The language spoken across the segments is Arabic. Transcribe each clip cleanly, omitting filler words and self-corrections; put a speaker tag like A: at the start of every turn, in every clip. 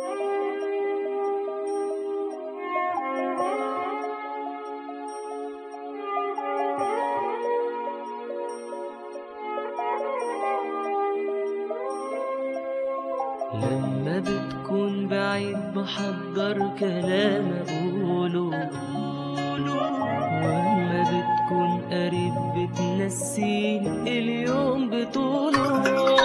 A: لما بتكون بعيد بحضر كلام أقوله، ولما بتكون قريب بتنسيني اليوم بطوله.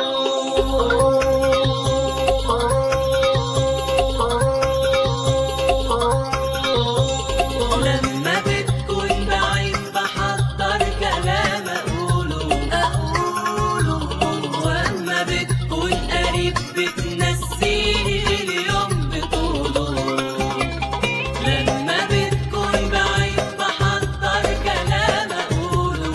A: لما بتكون بعيد بحضر كلام أقوله، ولما بتكون قريب بتنسيني اليوم بطوله. لما بتكون بعيد بحضر كلام أقوله،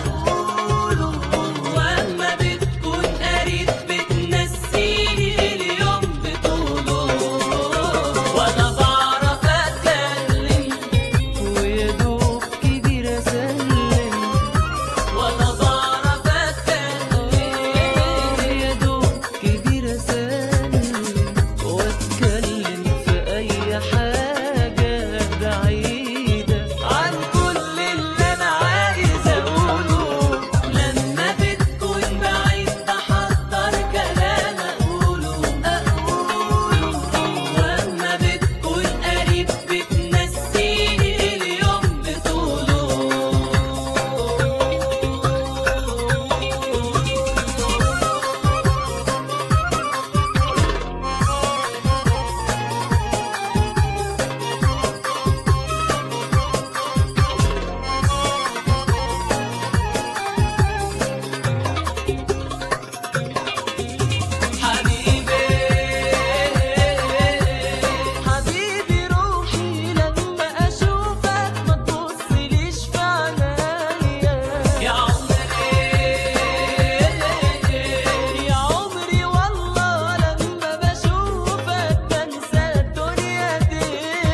A: ولما بتكون قريب بتنسيني اليوم بطوله. وأنا بعرف أتكلم ويا دوب كبير أسلم، وأنا بعرف أتكلم ويا دوب كبير أسلم، وأتكلم في أي حاجة بعيدة عن كل اللي أنا عايز أقوله. لما بتكون بعيد بحضر كلام أقوله، ولما بتكون قريب بتنسيني اليوم بطوله. حبيبي روحي لما أشوفك ما تبصليش في عينيا. يا عمري والله لما بشوفك بنسى الدنيا دي.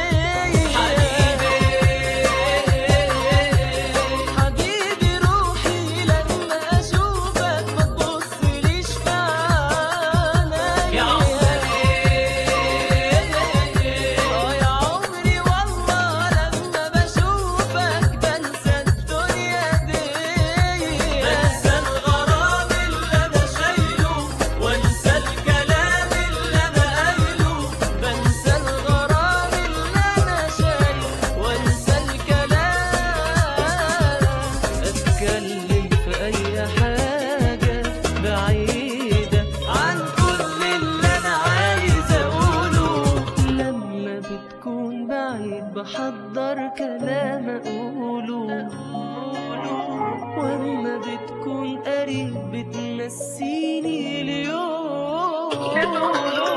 A: حبيبي روحي لما أشوفك ما تبصليش في عينيا. يا عمري والله لما بشوفك بنسى الدنيا دي. بنسى الغرام اللي أنا شايله، وانسى الكلام اللي أنا قايله. بنسى الغرام اللي أنا شايله، وانسى الكلام. أتكلم في أي حاجة بعيدة عن كل اللي أنا عايز أقوله. لما بتكون بعيد بحضر كلام أقوله، ولما بتكون قريب بتنسيني اليوم.